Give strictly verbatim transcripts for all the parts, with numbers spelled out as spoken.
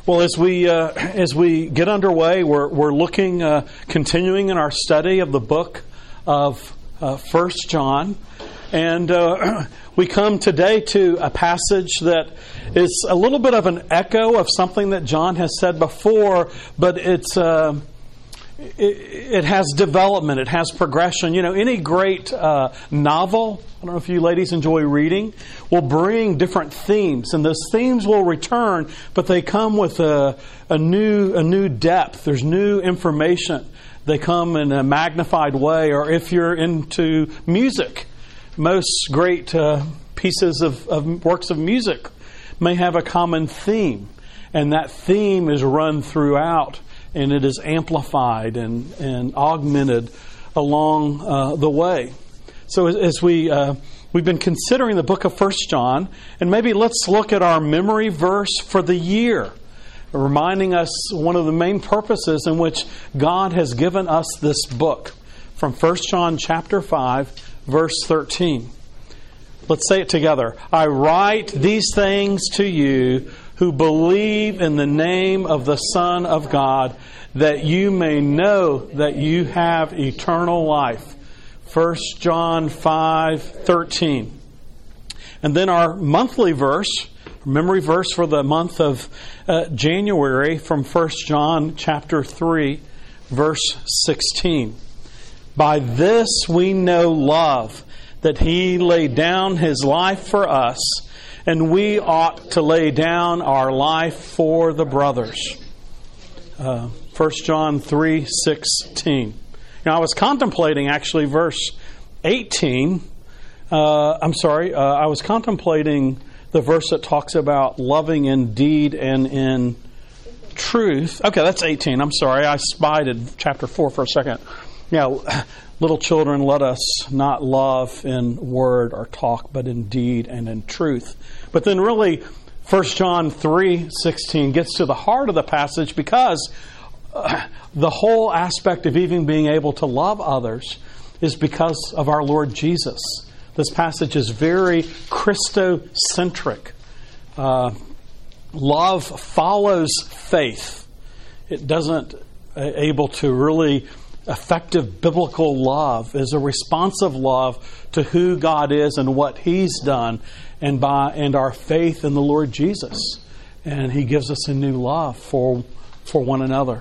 Well, as we uh, as we get underway, we're we're looking, uh, continuing in our study of the book of uh, First John, and uh, we come today to a passage that is a little bit of an echo of something that John has said before, but it's uh, it, it has development, it has progression. You know, any great uh, novel, I don't know if you ladies enjoy reading, will bring different themes, and those themes will return, but they come with a, a new a new depth. There's new information. They come in a magnified way. Or if you're into music, most great uh, pieces of, of works of music may have a common theme, and that theme is run throughout, and it is amplified and, and augmented along uh, the way. So as, as we, uh, we've been considering the book of First John, and maybe let's look at our memory verse for the year, reminding us one of the main purposes in which God has given us this book, from First John chapter five, verse thirteen. Let's say it together. I write these things to you who believe in the name of the Son of God, that you may know that you have eternal life. First John five thirteen. And then our monthly verse, memory verse for the month of uh, January, from First John chapter three, verse sixteen. By this we know love, that He laid down His life for us, and we ought to lay down our life for the brothers. Uh, First John three sixteen. Now, I was contemplating actually verse eighteen. Uh, I'm sorry, uh, I was contemplating the verse that talks about loving in deed and in truth. Okay, that's eighteen. I'm sorry, I spied at chapter four for a second. Yeah, little children, let us not love in word or talk, but in deed and in truth. But then really, First John three sixteen gets to the heart of the passage, because uh, the whole aspect of even being able to love others is because of our Lord Jesus. This passage is very Christocentric. Uh, love follows faith. It doesn't uh, able to really... Effective biblical love is a responsive love to who God is and what He's done, and by and our faith in the Lord Jesus. And He gives us a new love for for one another.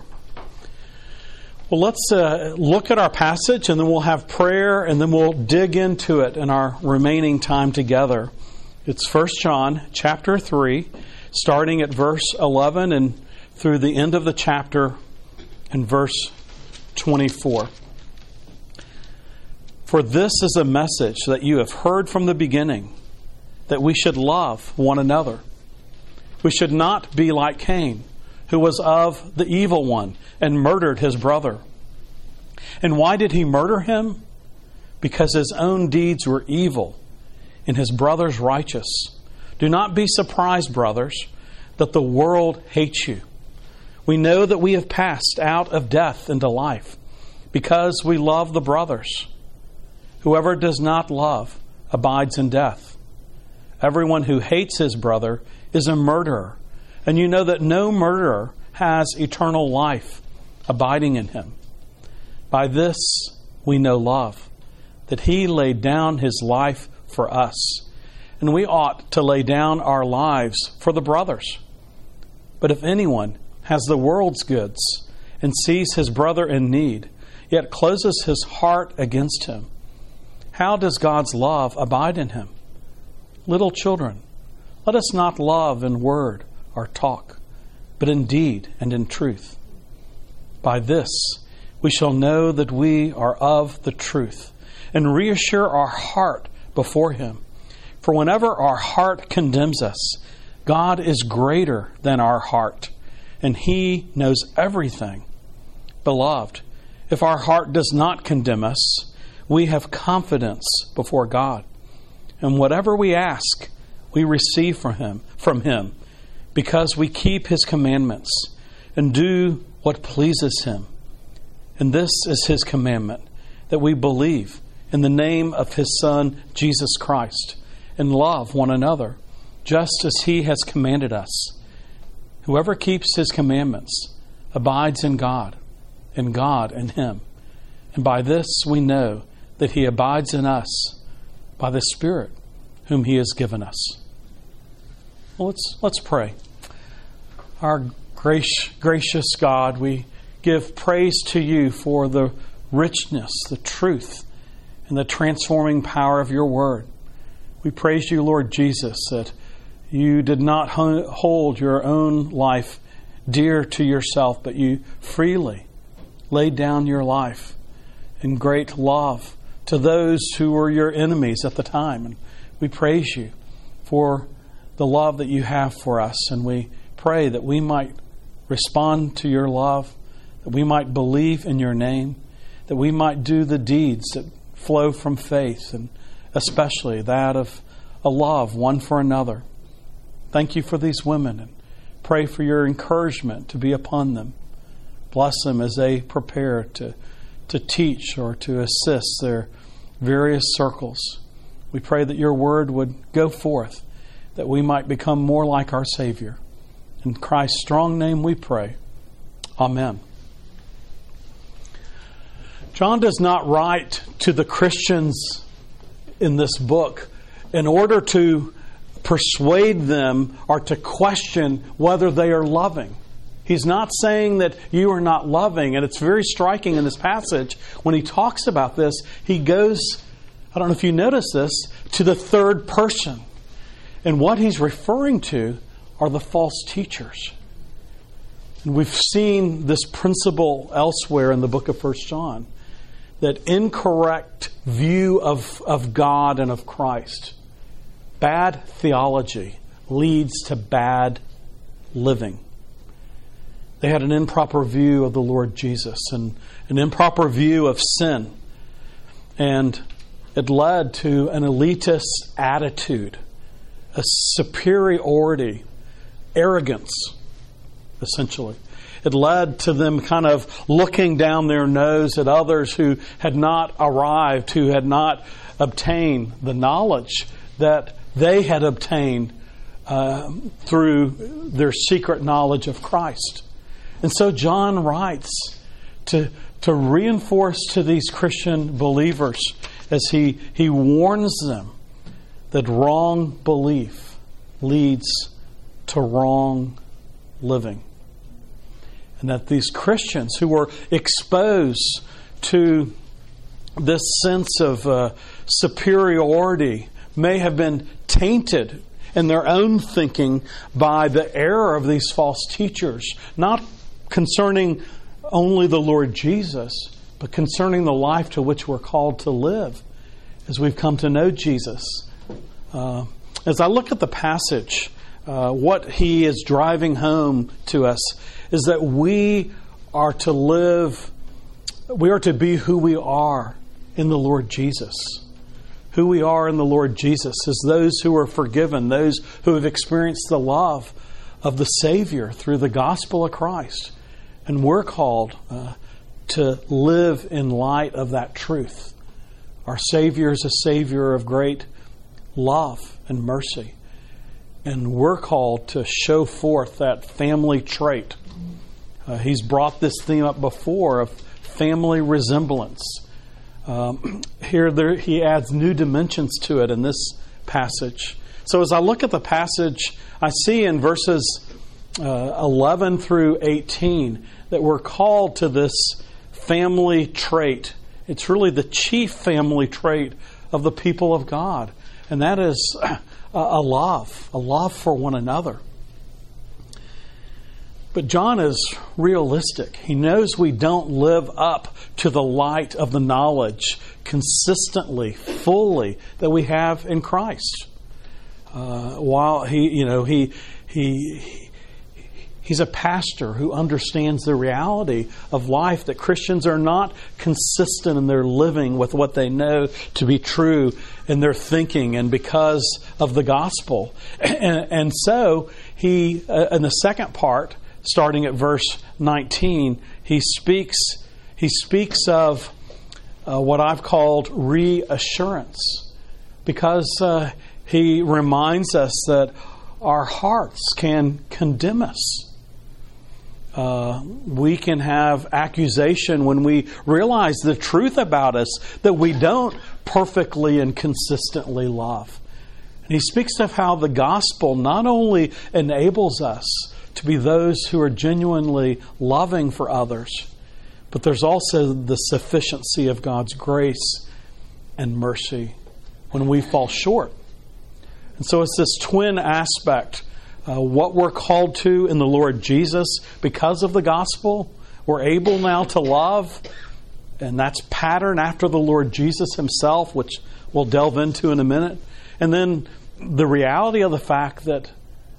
Well, let's uh, look at our passage, and then we'll have prayer, and then we'll dig into it in our remaining time together. It's First John chapter three, starting at verse eleven and through the end of the chapter in verse twenty-four. For this is a message that you have heard from the beginning, that we should love one another. We should not be like Cain, who was of the evil one and murdered his brother. And why did he murder him? Because his own deeds were evil and his brother's righteous. Do not be surprised, brothers, that the world hates you. We know that we have passed out of death into life because we love the brothers. Whoever does not love abides in death. Everyone who hates his brother is a murderer, and you know that no murderer has eternal life abiding in him. By this we know love, that He laid down His life for us, and we ought to lay down our lives for the brothers. But if anyone has the world's goods and sees his brother in need, yet closes his heart against him, how does God's love abide in him? Little children, let us not love in word or talk, but in deed and in truth. By this we shall know that we are of the truth, and reassure our heart before Him. For whenever our heart condemns us, God is greater than our heart, and He knows everything. Beloved, if our heart does not condemn us, we have confidence before God. And whatever we ask, we receive from Him, from Him, because we keep His commandments and do what pleases Him. And this is His commandment, that we believe in the name of His Son, Jesus Christ, and love one another, just as He has commanded us. Whoever keeps His commandments abides in God, and God in him. And by this we know that He abides in us by the Spirit whom He has given us. Well, let's, let's pray. Our gracious, gracious God, we give praise to You for the richness, the truth, and the transforming power of Your Word. We praise You, Lord Jesus, that You did not hold Your own life dear to Yourself, but You freely laid down Your life in great love to those who were Your enemies at the time. And we praise You for the love that You have for us, and we pray that we might respond to Your love, that we might believe in Your name, that we might do the deeds that flow from faith, and especially that of a love one for another. Thank You for these women, and pray for Your encouragement to be upon them. Bless them as they prepare to, to teach or to assist their various circles. We pray that Your word would go forth, that we might become more like our Savior. In Christ's strong name we pray. Amen. John does not write to the Christians in this book in order to persuade them or to question whether they are loving. He's not saying that you are not loving. And it's very striking in this passage when he talks about this. He goes, I don't know if you notice this, to the third person. And what he's referring to are the false teachers. And we've seen this principle elsewhere in the book of First John, that incorrect view of, of God and of Christ, bad theology, leads to bad living. They had an improper view of the Lord Jesus and an improper view of sin. And it led to an elitist attitude, a superiority, arrogance, essentially. It led to them kind of looking down their nose at others who had not arrived, who had not obtained the knowledge that they had obtained uh, through their secret knowledge of Christ. And so John writes to, to reinforce to these Christian believers as he, he warns them that wrong belief leads to wrong living. And that these Christians who were exposed to this sense of uh, superiority may have been tainted in their own thinking by the error of these false teachers, not concerning only the Lord Jesus, but concerning the life to which we're called to live as we've come to know Jesus. Uh, as I look at the passage, uh, what he is driving home to us is that we are to live, we are to be who we are in the Lord Jesus. Who we are in the Lord Jesus is those who are forgiven, those who have experienced the love of the Savior through the gospel of Christ. And we're called uh, to live in light of that truth. Our Savior is a Savior of great love and mercy. And we're called to show forth that family trait. Uh, he's brought this theme up before of family resemblance. Um, here there, he adds new dimensions to it in this passage. So as I look at the passage, I see in verses uh, eleven through eighteen that we're called to this family trait. It's really the chief family trait of the people of God. And that is a, a love, a love for one another. But John is realistic. He knows we don't live up to the light of the knowledge consistently, fully, that we have in Christ. Uh, while he, you know, he he he's a pastor who understands the reality of life, that Christians are not consistent in their living with what they know to be true in their thinking, and because of the gospel. And, and so he, uh, in the second part, starting at verse nineteen, he speaks he speaks of uh, what I've called reassurance, because uh, he reminds us that our hearts can condemn us. Uh, we can have accusation when we realize the truth about us that we don't perfectly and consistently love. And he speaks of how the gospel not only enables us to be those who are genuinely loving for others, but there's also the sufficiency of God's grace and mercy when we fall short. And so it's this twin aspect. Uh, what we're called to in the Lord Jesus because of the gospel, we're able now to love, and that's patterned after the Lord Jesus himself, which we'll delve into in a minute. And then the reality of the fact that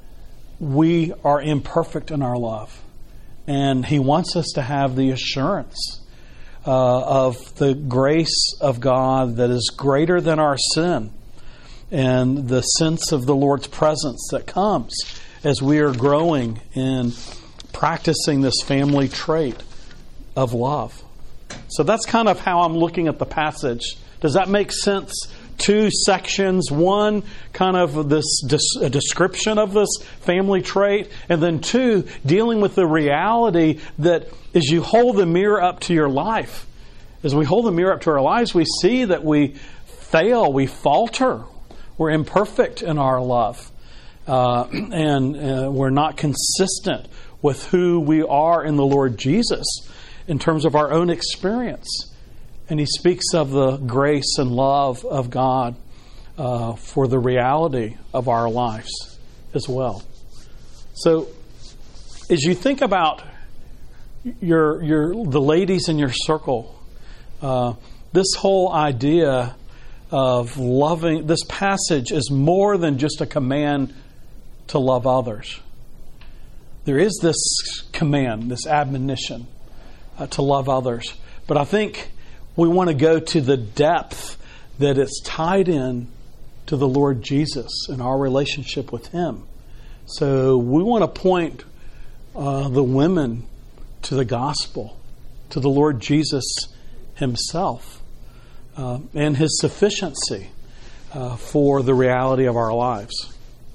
we are imperfect in our love. And he wants us to have the assurance uh, of the grace of God that is greater than our sin, and the sense of the Lord's presence that comes as we are growing in practicing this family trait of love. So that's kind of how I'm looking at the passage. Does that make sense? Two sections. One, kind of this a description of this family trait. And then two, dealing with the reality that as you hold the mirror up to your life, as we hold the mirror up to our lives, we see that we fail, we falter. We're imperfect in our love. Uh, and uh, we're not consistent with who we are in the Lord Jesus in terms of our own experience. And he speaks of the grace and love of God uh, for the reality of our lives as well. So as you think about your your the ladies in your circle, uh, this whole idea of loving, this passage is more than just a command to love others. There is this command, this admonition uh, to love others. But I think we want to go to the depth that it's tied in to the Lord Jesus and our relationship with Him. So we want to point uh, the women to the gospel, to the Lord Jesus Himself. Uh, and His sufficiency uh, for the reality of our lives.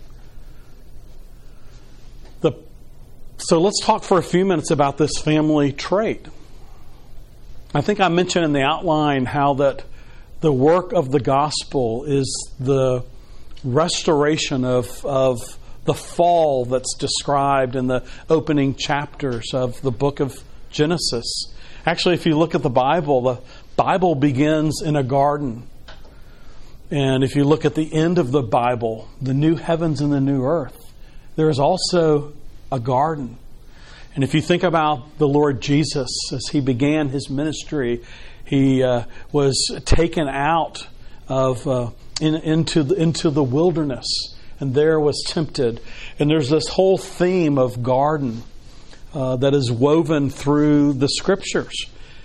The, so let's talk for a few minutes about this family trait. I think I mentioned in the outline how that the work of the gospel is the restoration of, of the fall that's described in the opening chapters of the book of Genesis. Actually, if you look at the Bible, the Bible begins in a garden. And if you look at the end of the Bible, the new heavens and the new earth, there is also a garden. And if you think about the Lord Jesus, as He began His ministry, He uh, was taken out of uh, in, into, the, into the wilderness, and there was tempted. And there's this whole theme of garden uh, that is woven through the Scriptures.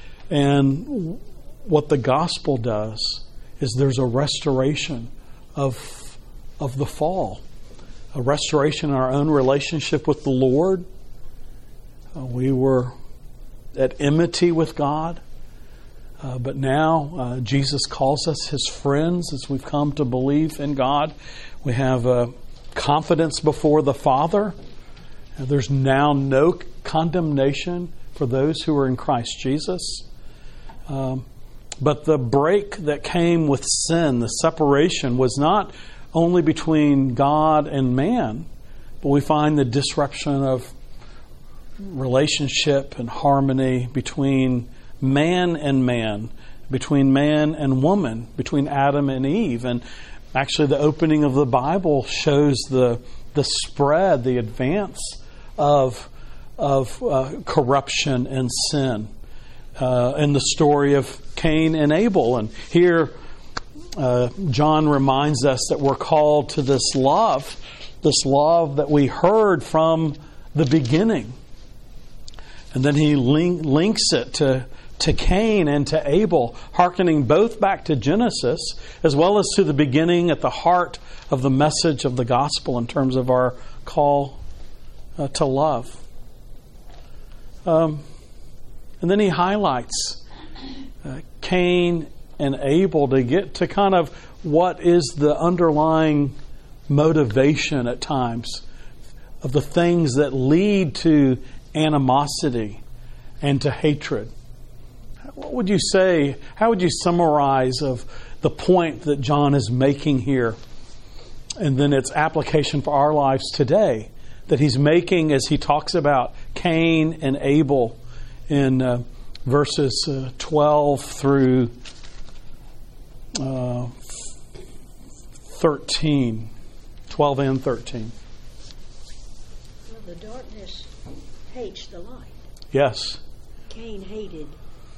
And what the gospel does is there's a restoration of, of the fall, a restoration in our own relationship with the Lord. Uh, we were at enmity with God, uh, but now uh, Jesus calls us His friends as we've come to believe in God. We have uh, confidence before the Father. Uh, there's now no condemnation for those who are in Christ Jesus. Um, But the break that came with sin, the separation, was not only between God and man, but we find the disruption of relationship and harmony between man and man, between man and woman, between Adam and Eve. And actually the opening of the Bible shows the the spread, the advance of, of uh, corruption and sin. Uh, in the story of Cain and Abel. And here uh, John reminds us that we're called to this love, this love that we heard from the beginning. And then he link, links it to, to Cain and to Abel, hearkening both back to Genesis as well as to the beginning at the heart of the message of the gospel in terms of our call uh, to love. Um, And then he highlights uh, Cain and Abel to get to kind of what is the underlying motivation at times of the things that lead to animosity and to hatred. What would you say, how would you summarize of the point that John is making here, and then its application for our lives today, that he's making as he talks about Cain and Abel in uh, verses uh, twelve through uh, thirteen, twelve and thirteen. Well, the darkness hates the light. Yes. Cain hated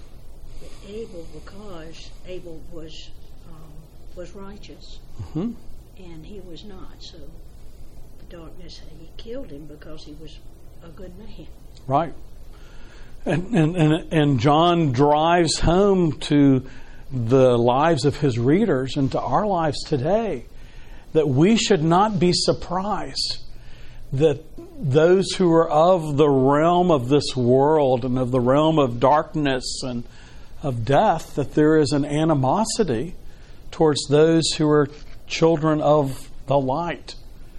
Abel because Abel was um, was righteous, Mm-hmm. and he was not. So the darkness, he killed him because he was a good man. Right. And, and, and, and John drives home to the lives of his readers and to our lives today that we should not be surprised that those who are of the realm of this world and of the realm of darkness and of death, that there is an animosity towards those who are children of the light.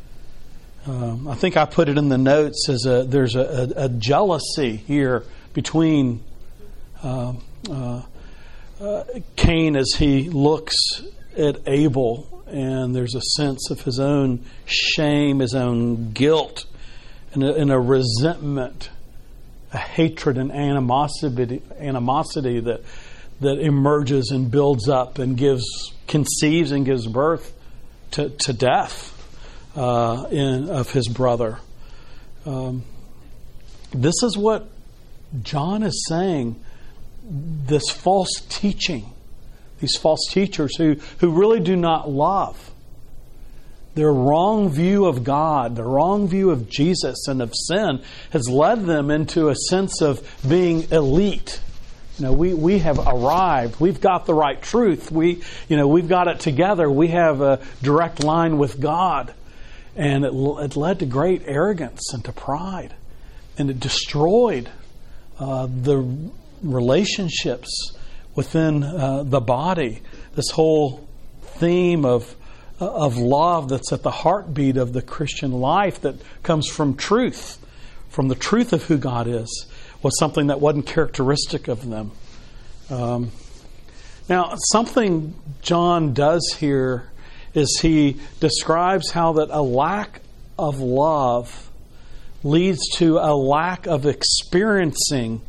Um, I think I put it in the notes as a there's a, a, a jealousy here between uh, uh, uh, Cain as he looks at Abel, and there's a sense of his own shame, his own guilt, and a, and a resentment, a hatred and animosity, animosity that that emerges and builds up and gives, conceives and gives birth to, to death uh, in, of his brother. Um, this is what John is saying. This false teaching, these false teachers who, who really do not love, their wrong view of God, their wrong view of Jesus and of sin has led them into a sense of being elite. You know, we, we have arrived. We've got the right truth. We, you know, we've got it together. We have a direct line with God. And it, it led to great arrogance and to pride. And it destroyed uh, the relationships within uh, the body. This whole theme of of love that's at the heartbeat of the Christian life that comes from truth, from the truth of who God is, was something that wasn't characteristic of them. Um, now, something John does here is he describes how that a lack of love leads to a lack of experiencing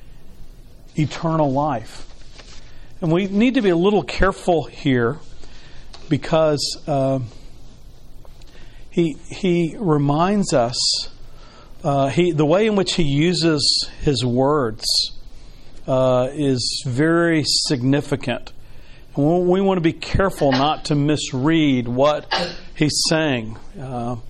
eternal life. And we need to be a little careful here, because uh, he he reminds us, uh, he the way in which he uses his words uh, is very significant. And we want to be careful not to misread what he's saying, because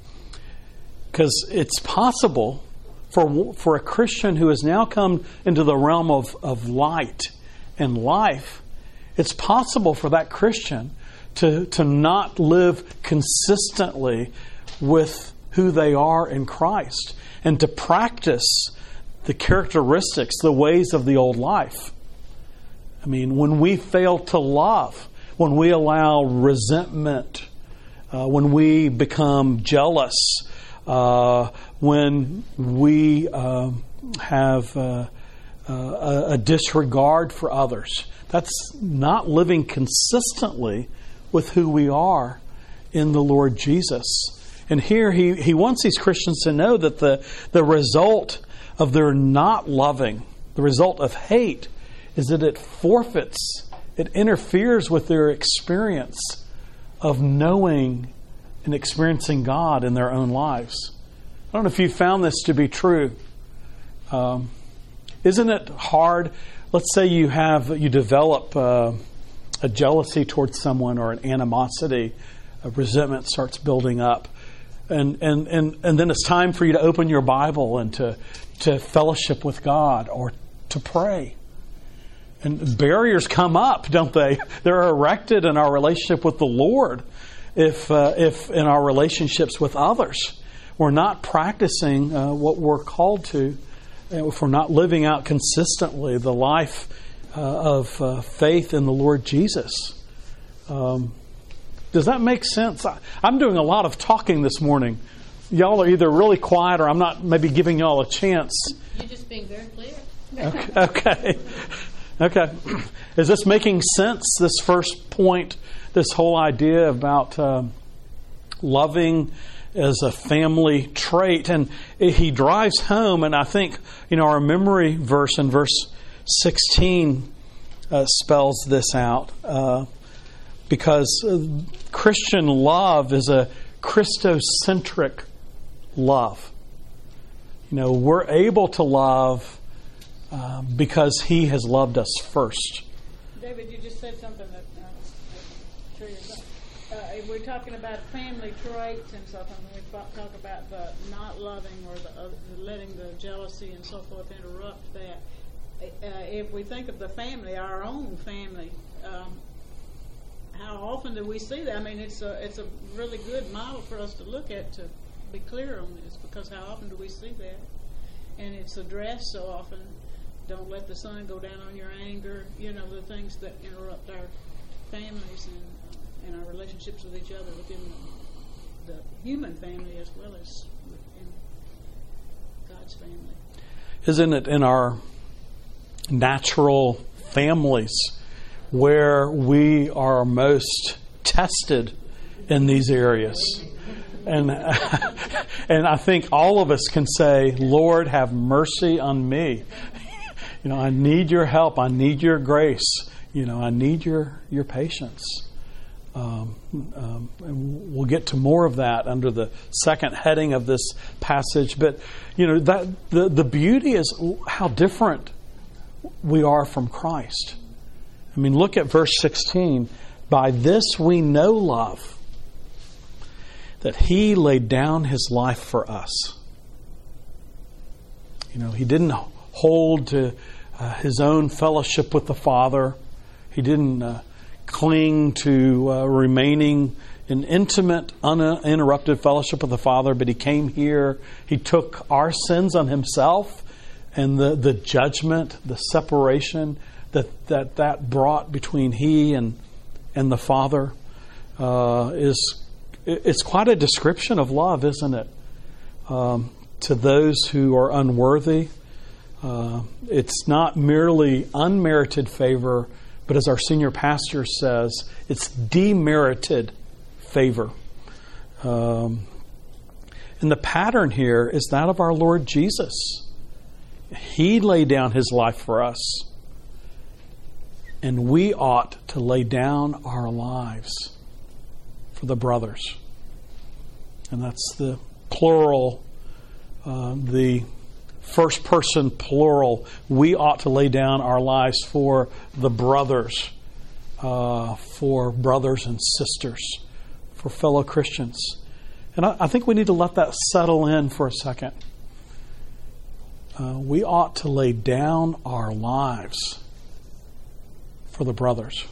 uh, it's possible for for a Christian who has now come into the realm of, of light and life, it's possible for that Christian to, to not live consistently with who they are in Christ and to practice the characteristics, the ways of the old life. I mean, when we fail to love, when we allow resentment, uh, when we become jealous, uh, when we uh, have uh, uh, a, a disregard for others, that's not living consistently with who we are in the Lord Jesus. And here he, he wants these Christians to know that the, the result of their not loving, the result of hate, is that it forfeits, it interferes with their experience of knowing and experiencing God in their own lives. I don't know if you found this to be true. Um, isn't it hard? Let's say you have you develop uh, a jealousy towards someone or an animosity, a resentment starts building up, and and and and then it's time for you to open your Bible and to to fellowship with God or to pray. And barriers come up, don't they? They're erected in our relationship with the Lord. If uh, if in our relationships with others, we're not practicing uh, what we're called to, if we're not living out consistently the life uh, of uh, faith in the Lord Jesus. Um, does that make sense? I, I'm doing a lot of talking this morning. y'all are either really quiet or I'm not maybe giving y'all a chance. You're just being very clear. Okay. Okay. Okay. Is this making sense, this first point, this whole idea about uh, loving as a family trait? And he drives home, and I think, you know, our memory verse in verse sixteen uh, spells this out. Uh, because uh, Christian love is a Christocentric love. You know, we're able to love uh, because He has loved us first. David, you just said something that uh, I'm sure you're uh, we're talking about family traits and stuff, and we talk about the not loving or the, uh, letting the jealousy and so forth interrupt that. Uh, if we think of the family, our own family, um, how often do we see that? I mean, it's a it's a really good model for us to look at to be clear on this, because how often do we see that? And it's addressed so often. Don't let the sun go down on your anger. You know, the things that interrupt our families and, and our relationships with each other within the, the human family as well as within God's family. Isn't it in our natural families where we are most tested in these areas? And and I think all of us can say, Lord, have mercy on me. You know, I need your help. I need your grace. You know, I need your, your patience. Um, um, and we'll get to more of that under the second heading of this passage. But, you know, that the, the beauty is how different we are from Christ. I mean, look at verse sixteen. By this we know love, that He laid down His life for us. You know, He didn't hold to uh, His own fellowship with the Father. He didn't uh, cling to uh, remaining in intimate, uninterrupted fellowship with the Father, but He came here. He took our sins on Himself, and the, the judgment, the separation that that, that brought between He and, and the Father uh, is it's quite a description of love, isn't it? Um, to those who are unworthy. Uh, it's not merely unmerited favor, but as our senior pastor says, it's demerited favor. Um, and the pattern here is that of our Lord Jesus. He laid down His life for us. And we ought to lay down our lives for the brothers. And that's the plural, uh, the first person plural. We ought to lay down our lives for the brothers, uh, for brothers and sisters, for fellow Christians. And I, I think we need to let that settle in for a second. Uh, we ought to lay down our lives for the brothers.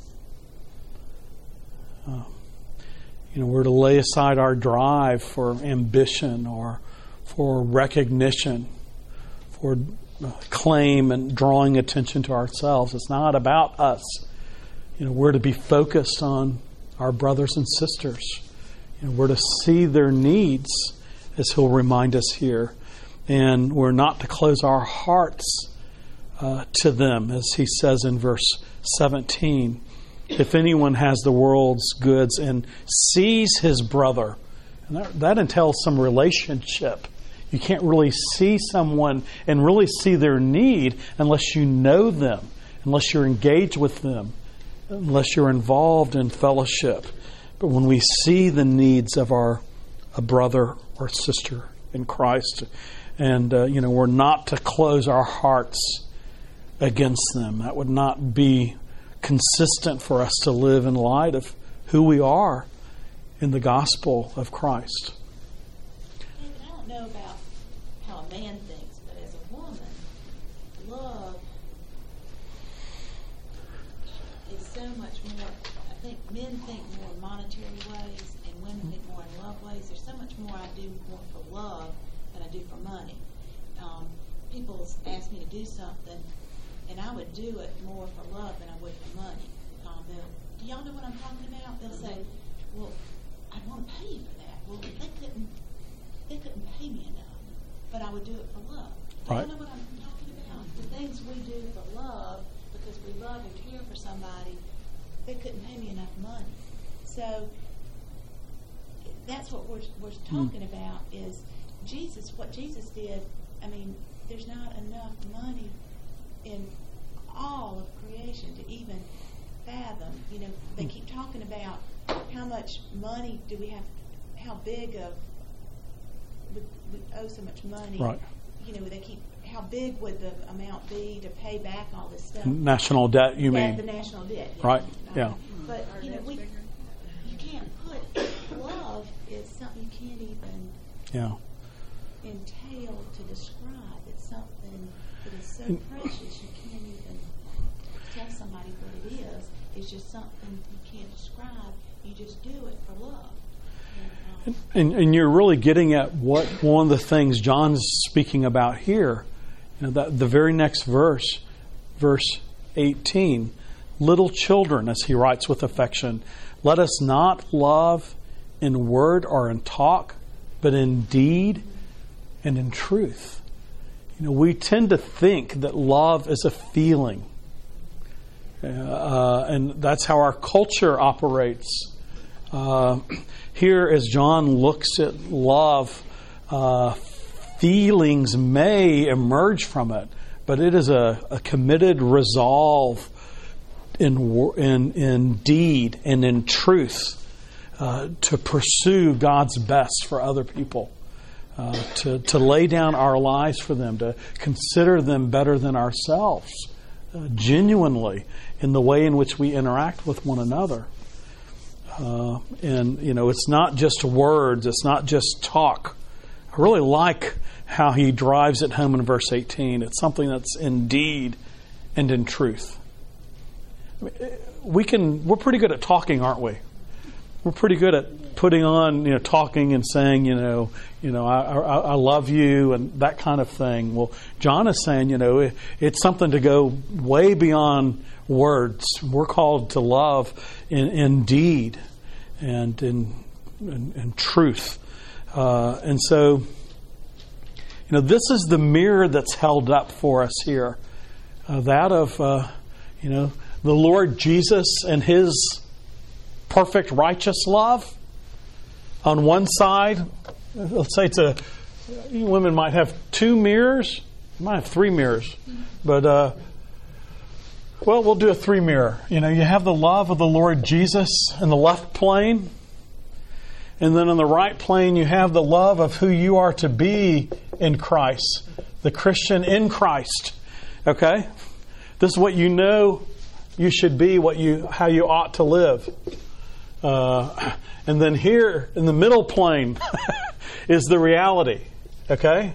Uh, you know, we're to lay aside our drive for ambition or for recognition, for claim and drawing attention to ourselves. It's not about us. You know, we're to be focused on our brothers and sisters. You know, we're to see their needs, as he'll remind us here, and we're not to close our hearts uh, to them, as he says in verse seventeen. If anyone has the world's goods and sees his brother, and that, that entails some relationship. You can't really see someone and really see their need unless you know them, unless you're engaged with them, unless you're involved in fellowship. But when we see the needs of our a brother or sister in Christ, and uh, you know, we're not to close our hearts against them. That would not be consistent for us to live in light of who we are in the gospel of Christ. David, I don't know about how a man thinks, but as a woman, love is so much more. I think men think more in monetary ways, and women think more in love ways. There's so much more I do more for love than I do for money. Um, people ask me to do something, and I would do it more for love than I would for money. Um, do y'all know what I'm talking about? They'll say, well, I want to pay you for that. Well, they couldn't they couldn't pay me enough, but I would do it for love. Right. You know what I'm talking about? The things we do for love, because we love and care for somebody, they couldn't pay me enough money. So that's what we're we're talking mm. about is Jesus. What Jesus did. I mean, there's not enough money in all of creation to even fathom. You know, they keep talking about how much money do we have, how big of we, we owe so much money. Right. You know, they keep how big would the amount be to pay back all this stuff? National debt, you that, mean? The national debt. Yeah. Right. Yeah. But you know, we you can't put love is something you can't even yeah. entail to describe. It's something that is so precious you can't even tell somebody what it is. It's just something you can't describe. You just do it for love. And, and, and you're really getting at what one of the things John's speaking about here. You know, that the very next verse, verse eighteen, little children, as he writes with affection, let us not love in word or in talk, but in deed and in truth. You know, we tend to think that love is a feeling. Uh, and that's how our culture operates. Uh, here, as John looks at love, uh, feelings may emerge from it, but it is a, a committed resolve in, in, in deed and in truth uh, to pursue God's best for other people, uh, to, to lay down our lives for them, to consider them better than ourselves, uh, genuinely in the way in which we interact with one another. Uh, and, you know, it's not just words, it's not just talk. I really like how he drives it home in verse eighteen. It's something that's in deed and in truth. I mean, we can, we're pretty good at talking, aren't we? We're pretty good at putting on, you know, talking and saying, you know, you know, I, I, I love you and that kind of thing. Well, John is saying, you know, it, it's something to go way beyond words. We're called to love in, in deed and in, in, in truth. Uh, and so, you know, this is the mirror that's held up for us here. Uh, that of, uh, you know, the Lord Jesus and His perfect righteous love. On one side, let's say it's a, you women might have two mirrors. You might have three mirrors. But, uh, well, we'll do a three mirror. You know, you have the love of the Lord Jesus in the left plane. And then on the right plane, you have the love of who you are to be in Christ. The Christian in Christ. Okay? This is what you know you should be, what you how you ought to live. Uh, and then here in the middle plane is the reality. Okay?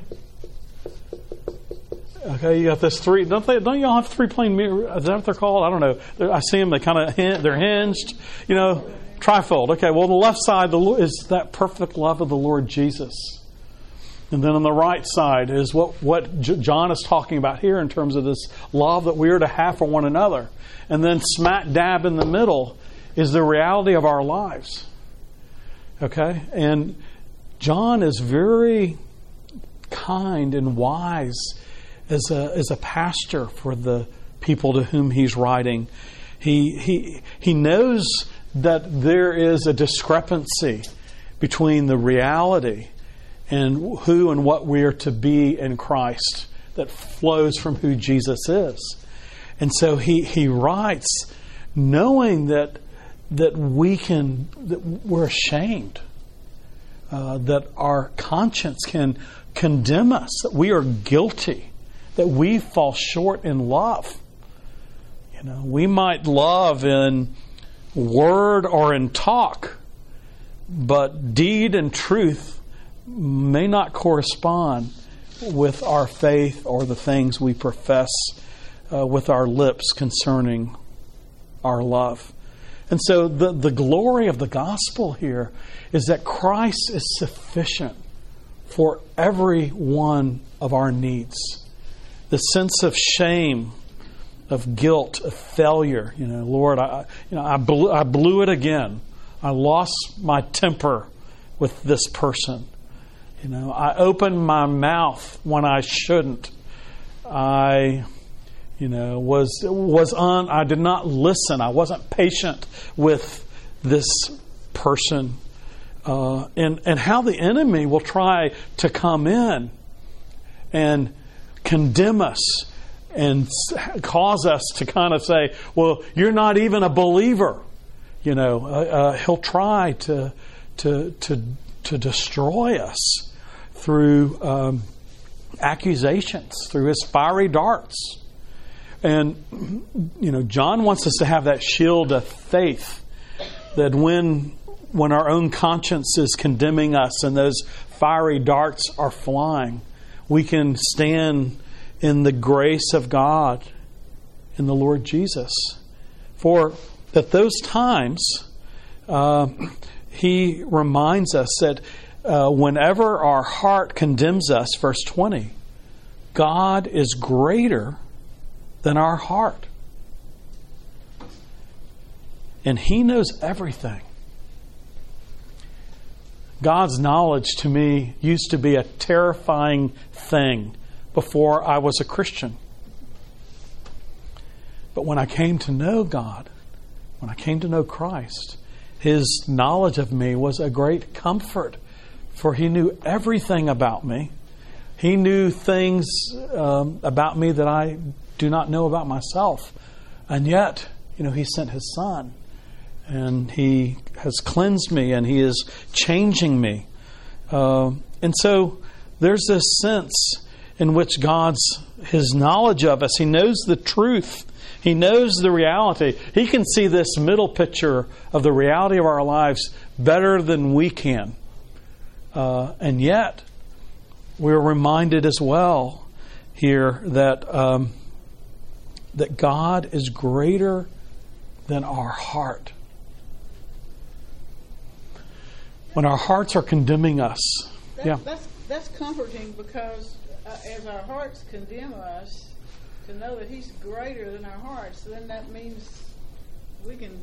Okay, you got this three. Don't they? Don't y'all have three plane mirrors? Is that what they're called? I don't know. They're, I see them. They kind of they're hinged. You know, trifold. Okay. Well, the left side is that perfect love of the Lord Jesus, and then on the right side is what what John is talking about here in terms of this love that we are to have for one another, and then smack dab in the middle is the reality of our lives. Okay, and John is very kind and wise as a as a pastor for the people to whom he's writing. He he he knows that there is a discrepancy between the reality and who and what we are to be in Christ that flows from who Jesus is. And so he he writes knowing that that we can that we're ashamed, uh, that our conscience can condemn us, that we are guilty, that we fall short in love. You know, we might love in word or in talk, but deed and truth may not correspond with our faith or the things we profess uh, with our lips concerning our love. And so the, the glory of the gospel here is that Christ is sufficient for every one of our needs. The sense of shame, of guilt, of failure. You know, Lord, I, you know, I blew, I blew it again. I lost my temper with this person. You know, I opened my mouth when I shouldn't. I, you know, was was on. I did not listen. I wasn't patient with this person, uh, and and how the enemy will try to come in and condemn us and cause us to kind of say, "Well, you're not even a believer." You know, uh, uh, he'll try to to to to destroy us through um, accusations, through his fiery darts. And, you know, John wants us to have that shield of faith that when when our own conscience is condemning us and those fiery darts are flying, we can stand in the grace of God in the Lord Jesus. For at those times, uh, he reminds us that Uh, whenever our heart condemns us, verse twenty, God is greater than our heart. And He knows everything. God's knowledge to me used to be a terrifying thing before I was a Christian. But when I came to know God, when I came to know Christ, His knowledge of me was a great comfort. For He knew everything about me. He knew things um, about me that I do not know about myself. And yet, you know, He sent His Son. And He has cleansed me and He is changing me. Uh, and so there's this sense in which God's, His knowledge of us, He knows the truth. He knows the reality. He can see this middle picture of the reality of our lives better than we can. Uh, and yet, we're reminded as well here that um, that God is greater than our heart. When our hearts are condemning us, That, yeah, that's that's comforting because uh, as our hearts condemn us, to know that He's greater than our hearts, then that means we can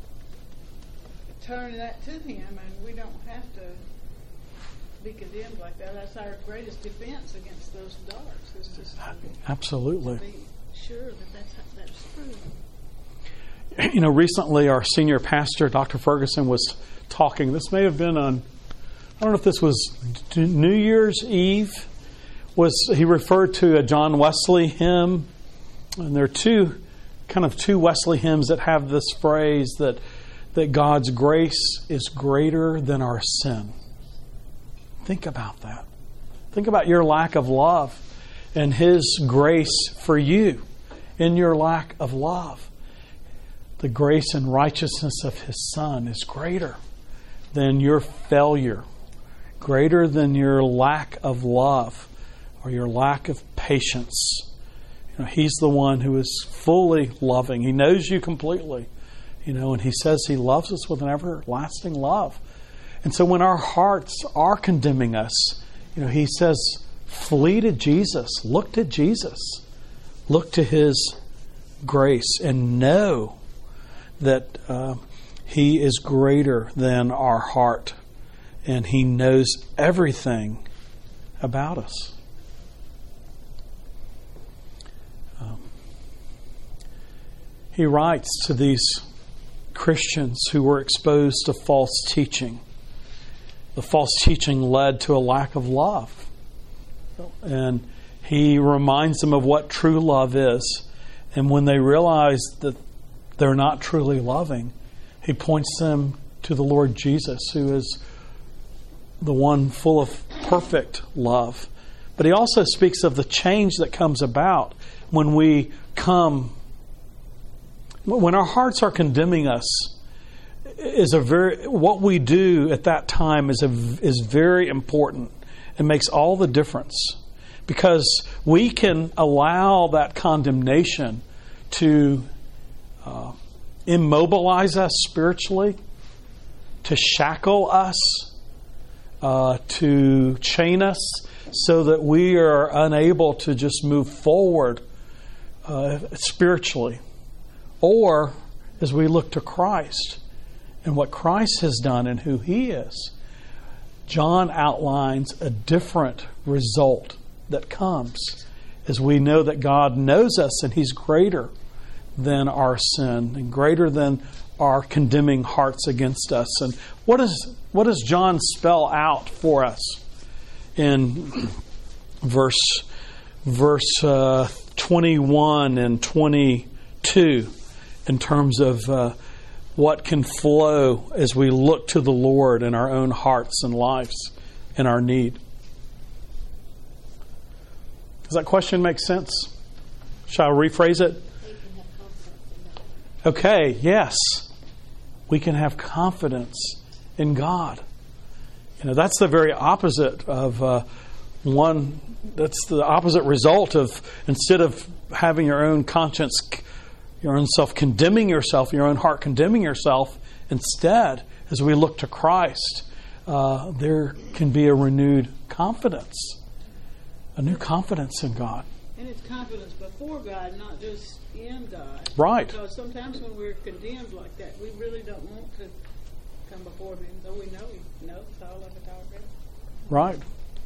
turn that to Him, and we don't have to be condemned like that. That's our greatest defense against those darts. Is just to, absolutely. to be sure that that's, that's true. You know, recently our senior pastor, Doctor Ferguson, was talking. This may have been on, I don't know if this was New Year's Eve. Was he referred to a John Wesley hymn? And there are two, kind of two Wesley hymns that have this phrase that that God's grace is greater than our sin. Think about that. Think about your lack of love and His grace for you in your lack of love. The grace and righteousness of His Son is greater than your failure, greater than your lack of love or your lack of patience. You know, He's the one who is fully loving. He knows you completely, you know, and He says He loves us with an everlasting love. And so when our hearts are condemning us, you know, He says, flee to Jesus. Look to Jesus. Look to His grace and know that uh, He is greater than our heart and He knows everything about us. Um, he writes to these Christians who were exposed to false teaching. The false teaching led to a lack of love. And he reminds them of what true love is. And when they realize that they're not truly loving, he points them to the Lord Jesus, who is the one full of perfect love. But he also speaks of the change that comes about when we come, when our hearts are condemning us. Is a very what we do at that time is a, is very important. It makes all the difference because we can allow that condemnation to uh, immobilize us spiritually, to shackle us, uh, to chain us, so that we are unable to just move forward uh, spiritually, or as we look to Christ. And what Christ has done and who He is, John outlines a different result that comes as we know that God knows us and He's greater than our sin and greater than our condemning hearts against us. And what is what does John spell out for us in verse verse uh, twenty-one and twenty-two in terms of uh, what can flow as we look to the Lord in our own hearts and lives and our need? Does that question make sense? Shall I rephrase it? Okay, yes. We can have confidence in God. You know, that's the very opposite of uh, one, that's the opposite result of, instead of having your own conscience, your own self condemning yourself, your own heart condemning yourself, instead, as we look to Christ, uh, there can be a renewed confidence, a new confidence in God. And it's confidence before God, not just in God. Right. Because sometimes when we're condemned like that, we really don't want to come before Him, though we know He knows all of it already. Right.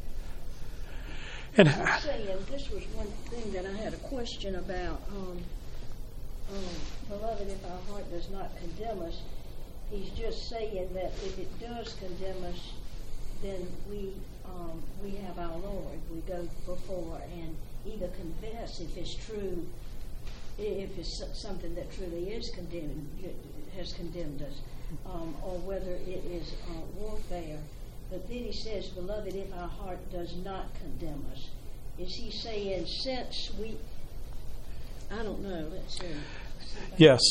And I'm saying this was one thing that I had a question about. Um, um, Beloved, if our heart does not condemn us, He's just saying that if it does condemn us, then we um, we have our Lord. We go before and either confess if it's true, if it's something that truly is condemned, has condemned us, um, or whether it is uh, warfare. But then he says, Beloved, if our heart does not condemn us, is he saying since we, I don't know, let's see. yes.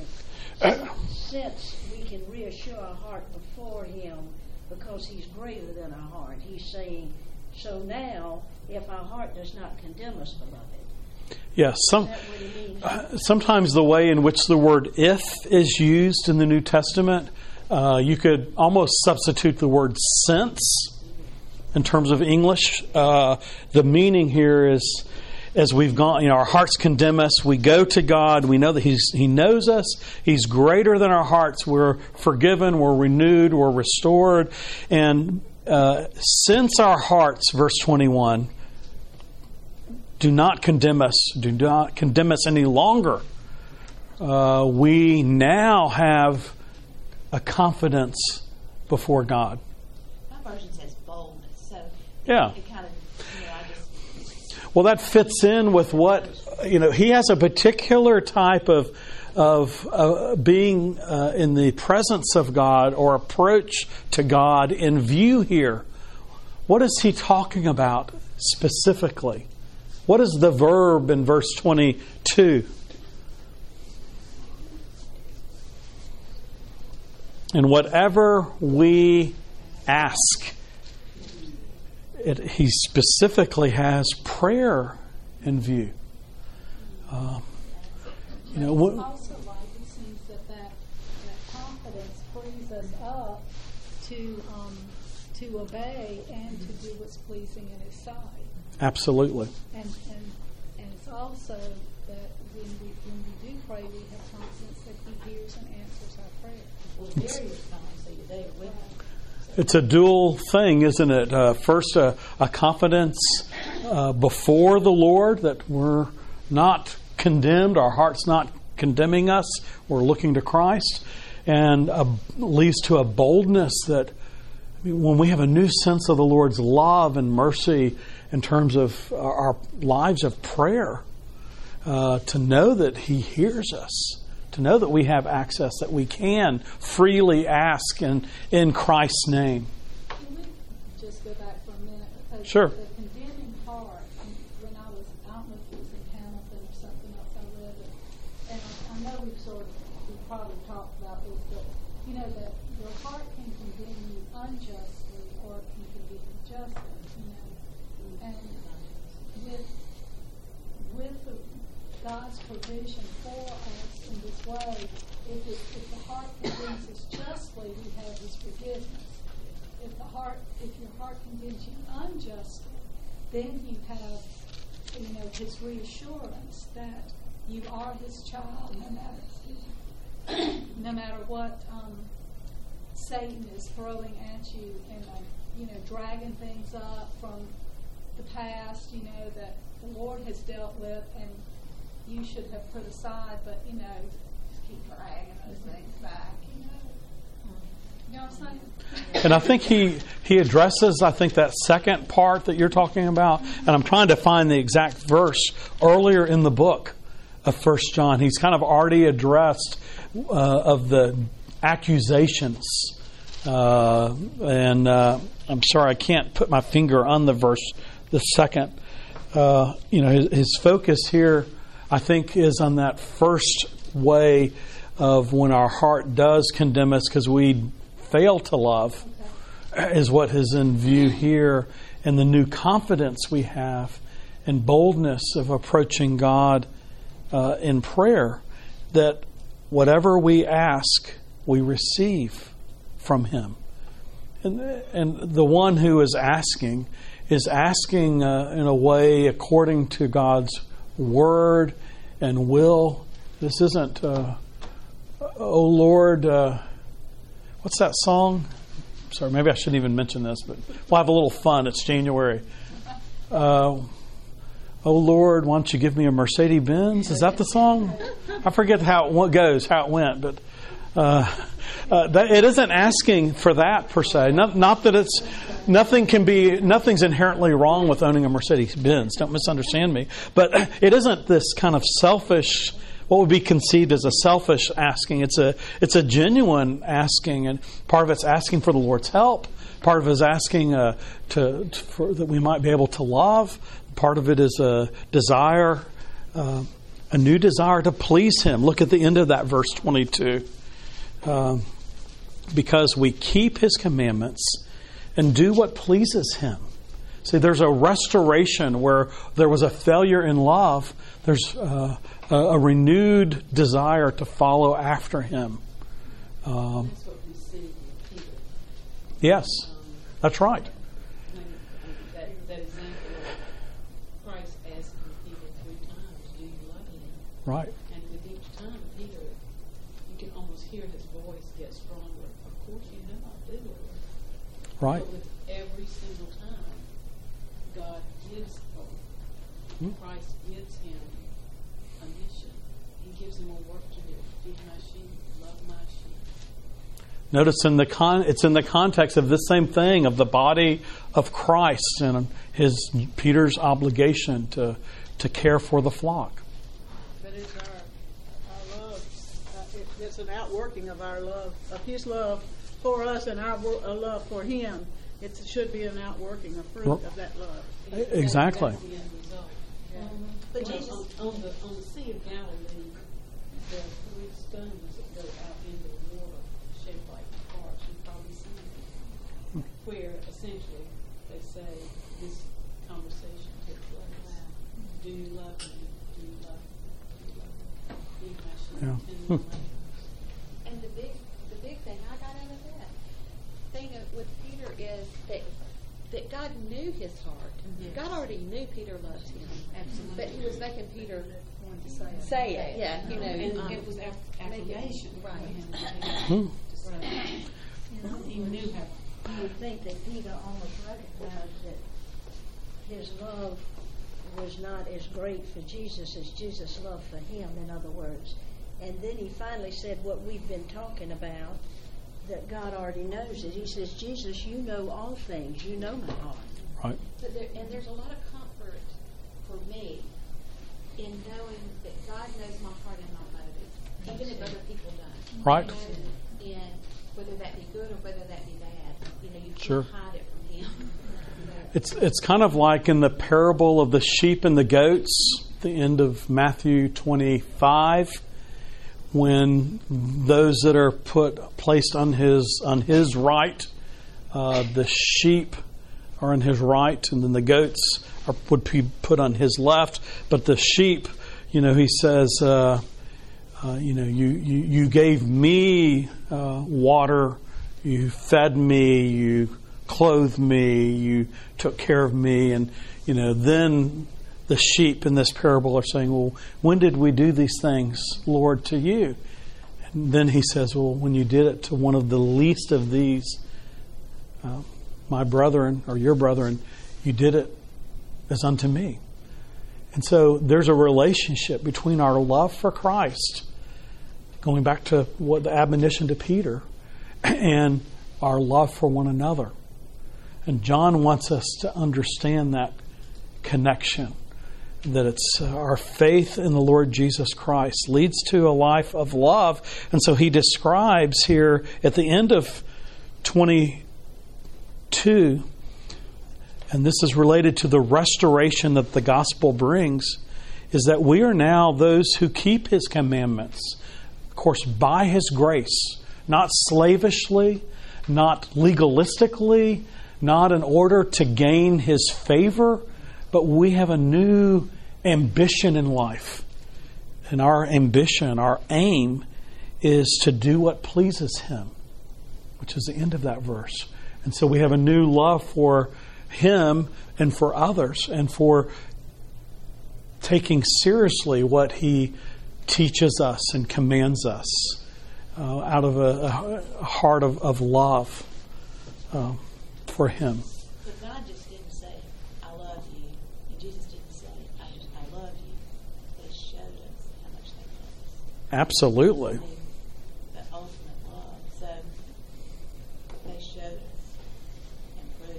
Since we can reassure our heart before Him because He's greater than our heart, He's saying, so now, if our heart does not condemn us, beloved. Yes. Some, uh, sometimes the way in which the word if is used in the New Testament, uh, you could almost substitute the word since in terms of English. Uh, the meaning here is, as we've gone, you know, our hearts condemn us, we go to God, we know that He's He knows us, He's greater than our hearts, we're forgiven, we're renewed, we're restored. And uh, since our hearts, verse twenty-one, do not condemn us, do not condemn us any longer, uh, we now have a confidence before God. My version says boldness, so Yeah. it kind of, you know, I just... Well, that fits in with what, you know, he has a particular type of of uh, being uh, in the presence of God or approach to God in view here. What is he talking about specifically? What is the verb in verse twenty-two? And whatever we ask, it, he specifically has prayer in view. Um, you know, it's also like it seems that that, that confidence frees us up to um, to obey and to do what's pleasing in His sight. Absolutely. And and and it's also that when we when we do pray, we have confidence that He hears and answers our prayer. Well, there you come, so you're there with Him. It's a dual thing, isn't it? Uh, first, a, a confidence uh, before the Lord that we're not condemned, our heart's not condemning us, we're looking to Christ, and uh, leads to a boldness that I mean, when we have a new sense of the Lord's love and mercy in terms of our lives of prayer, uh, to know that He hears us, to know that we have access, that we can freely ask in, in Christ's name. Can we just go back for a minute? Because Sure. the condemning heart, when I was, I don't know if it was in Hamilton or something else I read it, and I, I know we've sort of, we've probably talked about this, but you know that your heart can condemn you unjustly or it can condemn you justly, you know. And with, with the, God's provision for us in this way, if, it, if the heart condemns us justly, we have His forgiveness. If the heart, if your heart condemns you unjustly, then you have, you know, His reassurance that you are His child, no matter no matter what um, Satan is throwing at you in a you know, dragging things up from the past, you know, that the Lord has dealt with and you should have put aside, but, you know, just keep dragging those things back, you know. You know what I'm saying? And I think he, he addresses, I think, that second part that you're talking about. And I'm trying to find the exact verse earlier in the book of First John. He's kind of already addressed uh, of the accusations. Uh, and uh, I'm sorry, I can't put my finger on the verse, the second. Uh, you know, his, his focus here, I think, is on that first way of when our heart does condemn us because we fail to love, is what is in view here, and the new confidence we have and boldness of approaching God uh, in prayer, that whatever we ask, we receive from Him. And, and the one who is asking is asking uh, in a way according to God's word and will. This isn't, uh, oh Lord, uh, what's that song? Sorry, maybe I shouldn't even mention this, but we'll have a little fun. It's January. Uh, oh Lord, why don't you give me a Mercedes Benz? Is that the song? I forget how it goes, how it went, but uh, uh, that, it isn't asking for that per se. Not, not that it's nothing can be nothing's inherently wrong with owning a Mercedes Benz. Don't misunderstand me, but it isn't this kind of selfish. What would be conceived as a selfish asking. It's a it's a genuine asking, and part of it's asking for the Lord's help. Part of it is asking uh, to, to for, that we might be able to love. Part of it is a desire, uh, a new desire to please Him. Look at the end of that verse twenty-two. Um, because we keep His commandments and do what pleases Him. See, there's a restoration where there was a failure in love. There's uh, a, a renewed desire to follow after Him. Um, that's what we see with Peter. yes, Um, that's right. when, when that, that example of Christ asking Peter three times, do you love Him? Right. And with each time, Peter, you can almost hear his voice get stronger. Of course you know I do, Lord. Right. But with every single time, God gives hope. Hmm. Christ gives him a mission. He gives him a work to do. Feed my sheep, love my sheep. Notice in the con, it's in the context of this same thing of the body of Christ and his Peter's obligation to to care for the flock. But it's our, our love. Uh, it, it's an outworking of our love, of His love for us and our wo- uh, love for Him. It should be an outworking, a fruit of that love. Exactly. That's the end result. Yeah. But Well, Jesus, on, on the on the Sea of Galilee, there are three stones that go out into the water, shaped like hearts. You've probably seen them, where essentially they say this conversation took place. Do you love me? Do you love me? Do you love me? Feed my sheep, Yeah. tend my lambs. And the big, the big thing I got out of that thing of- with Peter is that that God knew his heart. Yes. God already knew Peter loved him, Absolutely. but He was making Peter Wanted to say it. say it. Yeah, you know, And um, it was aff- affirmation for right. him to Hmm. to say. He knew how. You would think that Peter almost recognized that his love was not as great for Jesus as Jesus' love for him, in other words. And then he finally said what we've been talking about, that God already knows it. He says, Jesus, you know all things. You know my heart. Right. But there, and there's a lot of comfort for me in knowing that God knows my heart and my motive, even if other people don't. Right. You know, and whether that be good or whether that be bad, you know, you can't Sure. hide it from Him. It's it's kind of like in the parable of the sheep and the goats, the end of Matthew twenty-five, when those that are put placed on his on his right, uh, the sheep are on his right, and then the goats are would be put on his left. But the sheep, you know, he says, uh, uh, you know, you you, you gave me uh, water, you fed me, you clothed me, you took care of me, and you know, then the sheep in this parable are saying, well, when did we do these things, Lord, to you? And then he says, well, when you did it to one of the least of these, uh, my brethren or your brethren, you did it as unto me. And so there's a relationship between our love for Christ, going back to what the admonition to Peter, and our love for one another. And John wants us to understand that connection, that it's uh, our faith in the Lord Jesus Christ leads to a life of love. And so he describes here at the end of twenty-two, and this is related to the restoration that the gospel brings, is that we are now those who keep his commandments, of course, by his grace, not slavishly, not legalistically, not in order to gain his favor, but we have a new ambition in life. And our ambition, our aim, is to do what pleases him, which is the end of that verse. And so we have a new love for him and for others, and for taking seriously what he teaches us and commands us uh, out of a, a heart of, of love uh, for him. But God just didn't say, I love you. And Jesus didn't say, I, just, I love you. They showed us how much they love us. Absolutely. I mean, the ultimate love. So they showed us and proved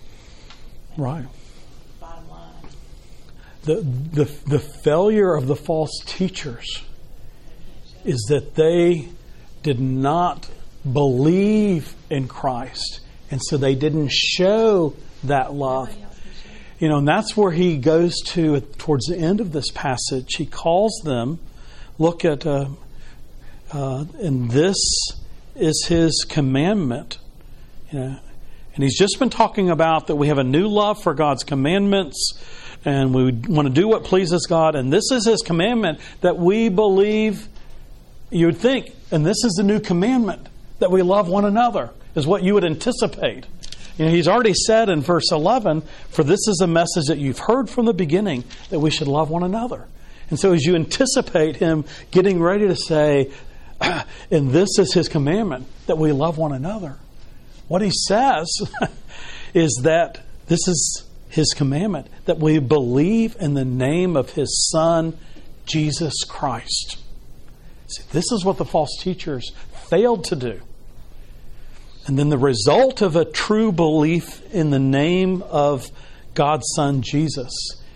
it. And Right. bottom line, The, the, the failure of the false teachers they can't show is that they did not believe in Christ, and so they didn't show that love. Nobody else can show it. You know, and that's where he goes to towards the end of this passage. He calls them, look at, uh, uh, and this is his commandment. You know, and he's just been talking about that we have a new love for God's commandments, and we want to do what pleases God. And this is his commandment, that we believe, you would think, and this is the new commandment, that we love one another, is what you would anticipate. You know, he's already said in verse eleven, for this is a message that you've heard from the beginning, that we should love one another. And so as you anticipate him getting ready to say, and this is his commandment, that we love one another, what he says is that this is his commandment, that we believe in the name of his Son, Jesus Christ. See, this is what the false teachers failed to do. And then the result of a true belief in the name of God's Son, Jesus,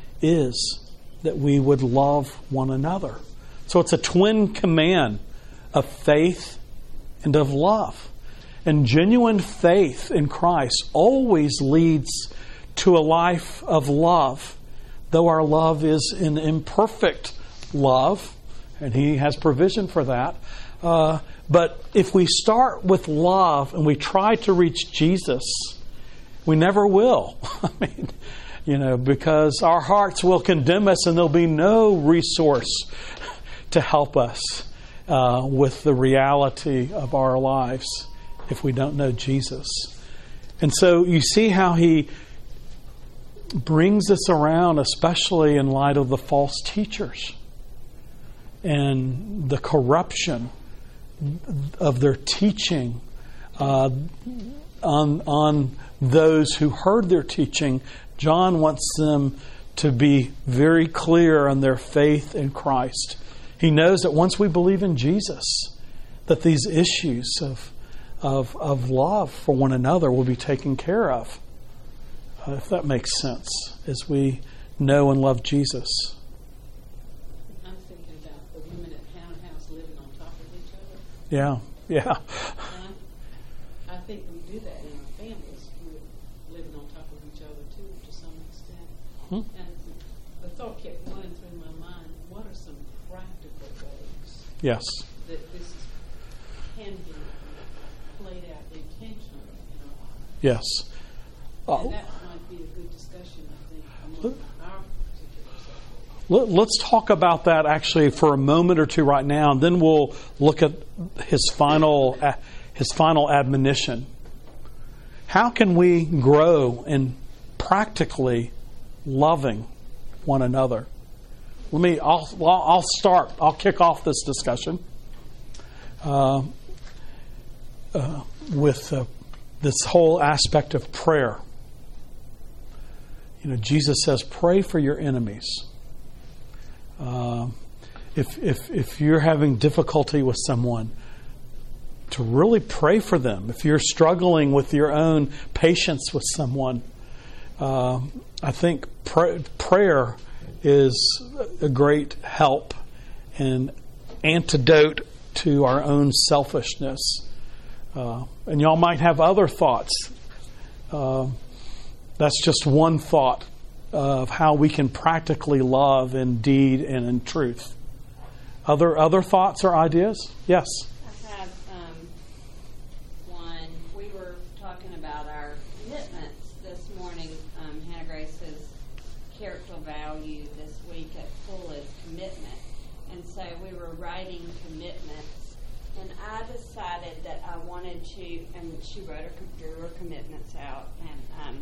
is that we would love one another. So it's a twin command of faith and of love. And genuine faith in Christ always leads to a life of love, though our love is an imperfect love, and he has provision for that. Uh, but if we start with love and we try to reach Jesus, we never will. I mean, you know, because our hearts will condemn us, and there'll be no resource to help us uh, with the reality of our lives if we don't know Jesus. And so you see how he brings us around, especially in light of the false teachers and the corruption of their teaching uh, on, on those who heard their teaching. John wants them to be very clear on their faith in Christ. He knows that once we believe in Jesus, that these issues of, of, of love for one another will be taken care of. Uh, if that makes sense, as we know and love Jesus. I'm thinking about the women at Pound House living on top of each other. Yeah, yeah. And I think we do that in our families. We're living on top of each other too, to some extent. Hmm. And the thought kept running through my mind: what are some practical ways Yes. that this can be played out intentionally in our lives? Yes. Uh, And that might be a good discussion, I think, among our particular circle. let, let's talk about that actually for a moment or two right now, and then we'll look at his final uh, his final admonition. How can we grow in practically loving one another? Let me. I'll. I'll start. I'll kick off this discussion uh, uh, with uh, this whole aspect of prayer. You know, Jesus says, pray for your enemies. Uh, if, if, if you're having difficulty with someone, to really pray for them. If you're struggling with your own patience with someone, uh, I think pr- prayer is a great help and antidote to our own selfishness. Uh, and y'all might have other thoughts. Uh, that's just one thought of how we can practically love in deed and in truth. Other other thoughts or ideas? Yes. I have um, one. We were talking about our commitments this morning. Um, Hannah Grace's character value this week at full is commitment. And so we were writing commitments. And I decided that I wanted to, and she wrote her, drew her commitments out. And um,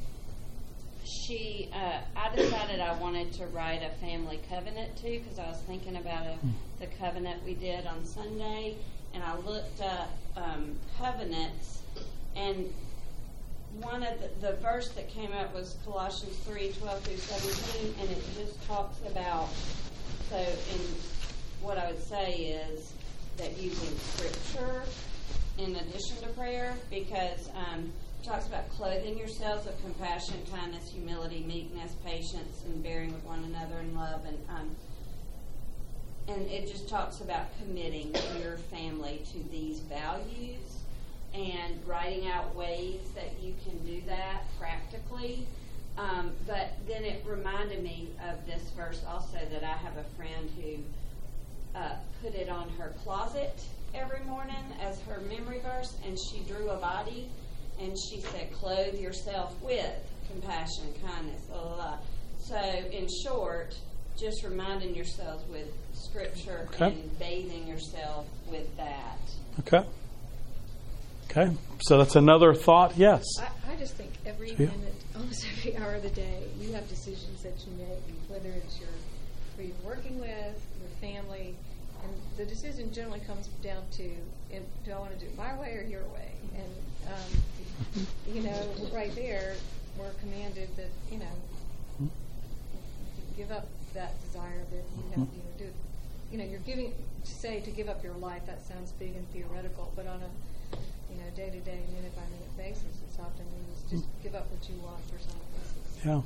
she, uh, I decided I wanted to write a family covenant too, because I was thinking about a, the covenant we did on Sunday. And I looked up um, covenants, and one of the, the verse that came up was Colossians three, twelve through seventeen, and it just talks about, so in what I would say is that using Scripture in addition to prayer, because um, it talks about clothing yourselves with compassion, kindness, humility, meekness, patience, and bearing with one another in love, and um, and it just talks about committing your family to these values and writing out ways that you can do that practically. Um, but then it reminded me of this verse also, that I have a friend who uh, put it on her closet every morning as her memory verse, and she drew a body, and she said, clothe yourself with compassion, kindness, blah, blah, blah. So in short, just reminding yourselves with Scripture okay. and bathing yourself with that. Okay. Okay. So that's another thought. Yes. I, I just think every yeah. minute, almost every hour of the day, you have decisions that you make, whether it's your who you're working with, your family, and the decision generally comes down to, do I want to do it my way or your way? And um, you know, right there, we're commanded that you know, give up that desire that you have. You know, do you know? You're giving to say to give up your life. That sounds big and theoretical, but on a you know, day to day, minute by minute basis, it's often means just give up what you want for someone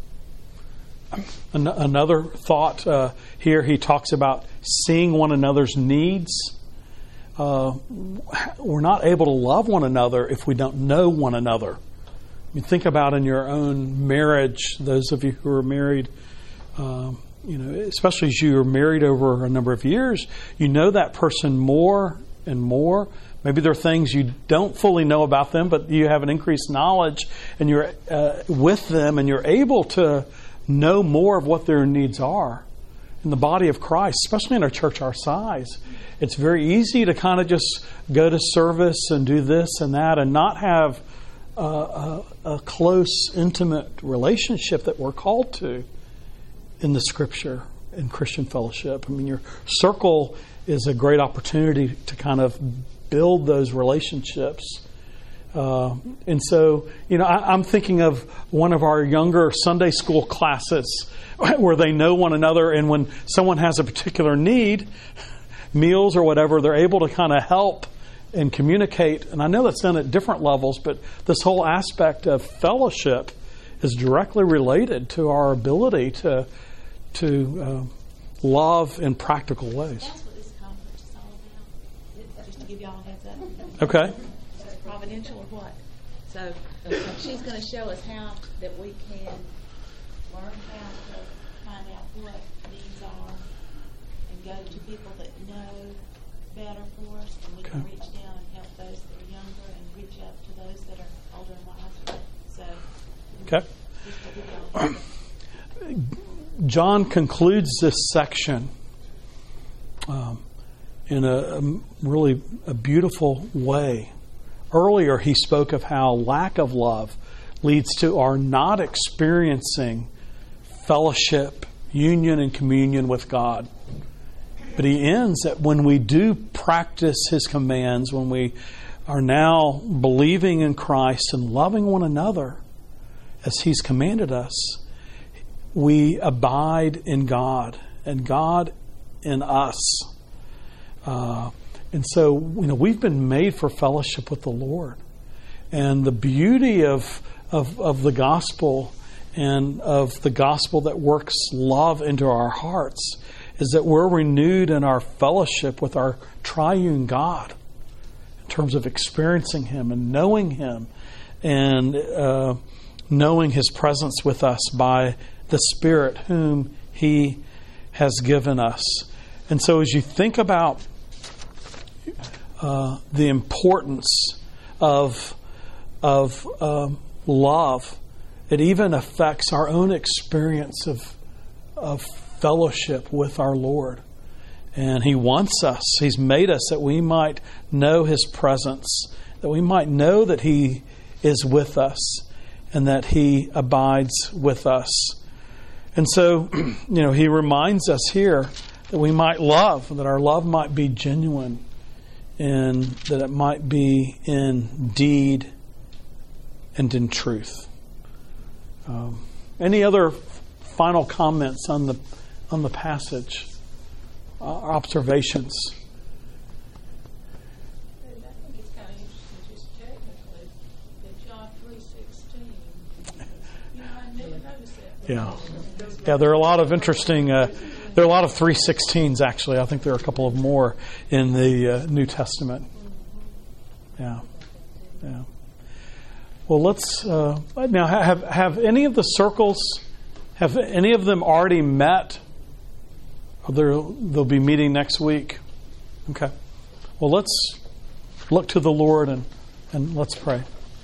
else's. Yeah. An- another thought uh, here, he talks about seeing one another's needs. Uh, we're not able to love one another if we don't know one another. I mean, think about in your own marriage, those of you who are married, um, you know, especially as you are married over a number of years, you know that person more and more. Maybe there are things you don't fully know about them, but you have an increased knowledge, and you're uh, with them, and you're able to know more of what their needs are. In the body of Christ, especially in a church our size, it's very easy to kind of just go to service and do this and that and not have a, a, a close, intimate relationship that we're called to in the Scripture, in Christian fellowship. I mean, your circle is a great opportunity to kind of build those relationships. Uh, and so, you know, I, I'm thinking of one of our younger Sunday school classes where they know one another, and when someone has a particular need, meals or whatever, they're able to kind of help and communicate. And I know that's done at different levels, but this whole aspect of fellowship is directly related to our ability to to uh, love in practical ways. That's what this conference is all about. Just to give y'all a heads up. Okay. Is it providential or what? So she's going to show us how that we can learn how to find out what needs are and go to people that know better for us, and we okay. can reach down and help those that are younger and reach up to those that are older and wiser. So, okay. just to give y'all a heads up. John concludes this section um, in a, a really a beautiful way. Earlier, he spoke of how lack of love leads to our not experiencing fellowship, union, and communion with God. But he ends that when we do practice His commands, when we are now believing in Christ and loving one another as He's commanded us, we abide in God and God in us. Uh, and so, you know, we've been made for fellowship with the Lord. And the beauty of, of, of the gospel and of the gospel that works love into our hearts is that we're renewed in our fellowship with our triune God in terms of experiencing Him and knowing Him and uh, knowing His presence with us by the Spirit whom He has given us. And so as you think about uh, the importance of, of um, love, it even affects our own experience of, of fellowship with our Lord. And He wants us. He's made us that we might know His presence, that we might know that He is with us and that He abides with us. And so, you know, He reminds us here that we might love, that our love might be genuine, and that it might be in deed and in truth. Um, any other final comments on the on the passage? Uh, observations? I think it's kind of interesting, just technically, that John three sixteen. You know, I never noticed that. Yeah, yeah. There are a lot of interesting. Uh, there are a lot of three sixteens actually. I think there are a couple of more in the uh, New Testament. Yeah, yeah. Well, let's uh, now have have any of the circles, have any of them already met? Or they'll be meeting next week. Okay. Well, let's look to the Lord and, and let's pray.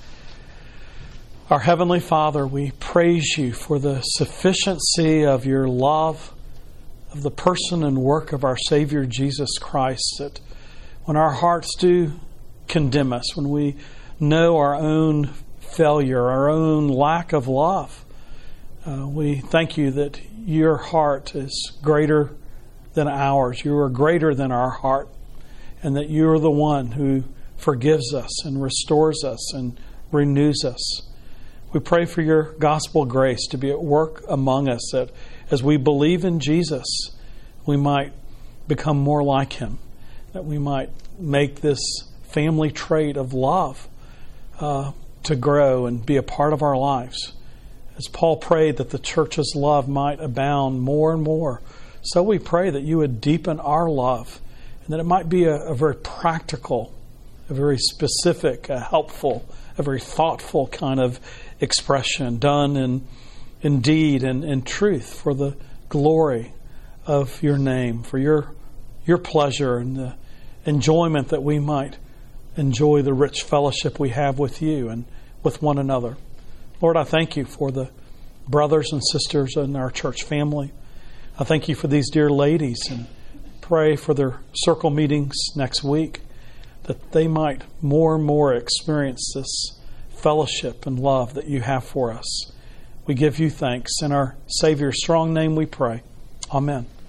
Our Heavenly Father, we praise You for the sufficiency of Your love, of the person and work of our Savior Jesus Christ, that when our hearts do condemn us, when we know our own failure, our own lack of love, uh, we thank You that Your heart is greater than ours. You are greater than our heart, and that You are the one who forgives us and restores us and renews us. We pray for Your gospel grace to be at work among us, that as we believe in Jesus, we might become more like Him, that we might make this family trait of love uh, to grow and be a part of our lives. As Paul prayed that the church's love might abound more and more, so we pray that You would deepen our love and that it might be a, a very practical, a very specific, a helpful, a very thoughtful kind of expression done in, in deed and in truth for the glory of Your name, for Your, your pleasure and the enjoyment that we might enjoy the rich fellowship we have with You and with one another. Lord, I thank You for the brothers and sisters in our church family. I thank You for these dear ladies and pray for their circle meetings next week, that they might more and more experience this fellowship and love that You have for us. We give You thanks. In our Savior's strong name we pray. Amen.